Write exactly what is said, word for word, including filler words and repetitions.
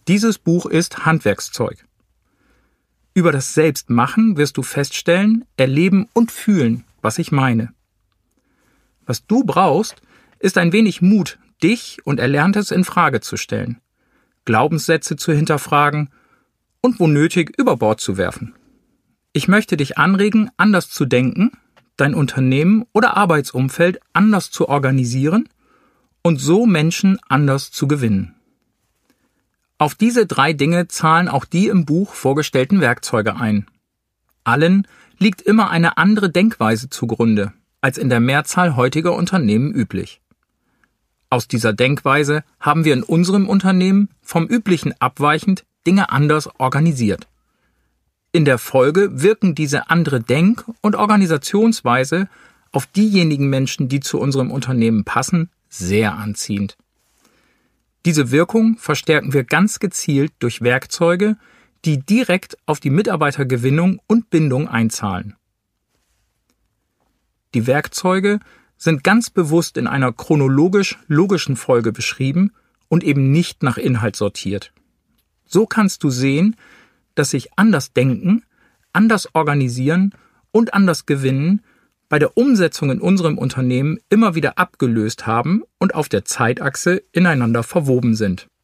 Dieses Buch ist Handwerkszeug. Über das Selbstmachen wirst du feststellen, erleben und fühlen, was ich meine. Was du brauchst, ist ein wenig Mut, dich und Erlerntes in Frage zu stellen, Glaubenssätze zu hinterfragen und wo nötig über Bord zu werfen. Ich möchte dich anregen, anders zu denken, dein Unternehmen oder Arbeitsumfeld anders zu organisieren und so Menschen anders zu gewinnen. Auf diese drei Dinge zahlen auch die im Buch vorgestellten Werkzeuge ein. Allen liegt immer eine andere Denkweise zugrunde, als in der Mehrzahl heutiger Unternehmen üblich. Aus dieser Denkweise haben wir in unserem Unternehmen vom Üblichen abweichend Dinge anders organisiert. In der Folge wirken diese andere Denk- und Organisationsweise auf diejenigen Menschen, die zu unserem Unternehmen passen, sehr anziehend. Diese Wirkung verstärken wir ganz gezielt durch Werkzeuge, die direkt auf die Mitarbeitergewinnung und Bindung einzahlen. Die Werkzeuge sind ganz bewusst in einer chronologisch-logischen Folge beschrieben und eben nicht nach Inhalt sortiert. So kannst du sehen, dass sich anders denken, anders organisieren und anders gewinnen bei der Umsetzung in unserem Unternehmen immer wieder abgelöst haben und auf der Zeitachse ineinander verwoben sind.